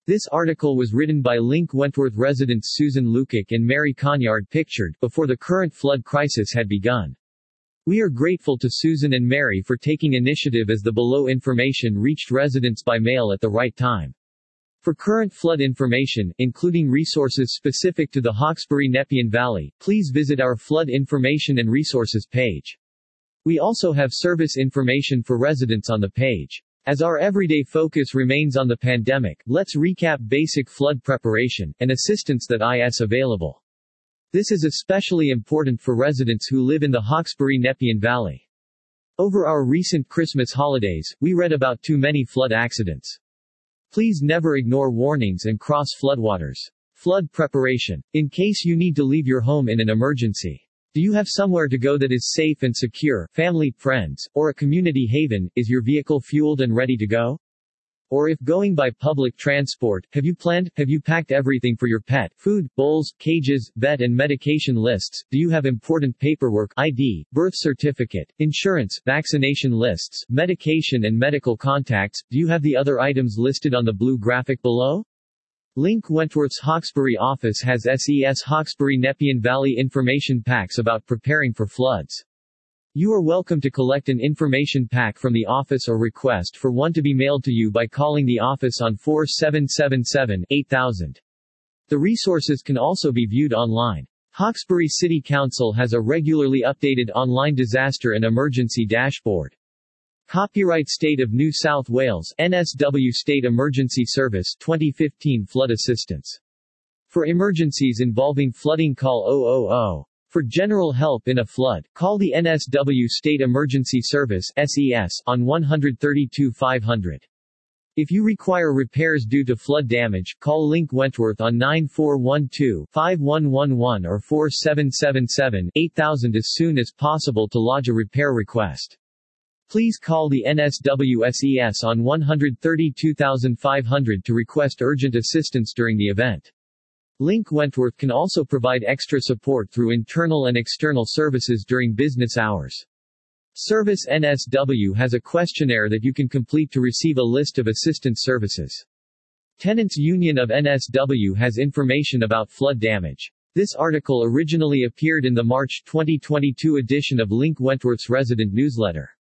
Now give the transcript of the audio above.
This article was written by Link Wentworth residents Susan Lukic and Mary Conyard Pictured, before the current flood crisis had begun. We are grateful to Susan and Mary for taking initiative as the below information reached residents by mail at the right time. For current flood information, including resources specific to the Hawkesbury-Nepean Valley, please visit our Flood Information and Resources page. We also have service information for residents on the page. As our everyday focus remains on the pandemic, let's recap basic flood preparation and assistance that is available. This is especially important for residents who live in the Hawkesbury-Nepean Valley. Over our recent Christmas holidays, we read about too many flood accidents. Please never ignore warnings and cross floodwaters. Flood preparation. In case you need to leave your home in an emergency. Do you have somewhere to go that is safe and secure, family, friends, or a community haven? Is your vehicle fueled and ready to go? Or if going by public transport, have you packed everything for your pet? Food, bowls, cages, vet and medication lists? Do you have important paperwork, ID, birth certificate, insurance, vaccination lists, medication and medical contacts? Do you have the other items listed on the blue graphic below? Link Wentworth's Hawkesbury office has SES Hawkesbury-Nepean Valley information packs about preparing for floods. You are welcome to collect an information pack from the office or request for one to be mailed to you by calling the office on 4777-8000. The resources can also be viewed online. Hawkesbury City Council has a regularly updated online disaster and emergency dashboard. Copyright State of New South Wales, NSW State Emergency Service 2015 Flood Assistance. For emergencies involving flooding, call 000. For general help in a flood, call the NSW State Emergency Service (SES) on 132 500. If you require repairs due to flood damage, call Link Wentworth on 9412-5111 or 4777-8000 as soon as possible to lodge a repair request. Please call the NSW SES on 132 500 to request urgent assistance during the event. Link Wentworth can also provide extra support through internal and external services during business hours. Service NSW has a questionnaire that you can complete to receive a list of assistance services. Tenants Union of NSW has information about flood damage. This article originally appeared in the March 2022 edition of Link Wentworth's resident newsletter.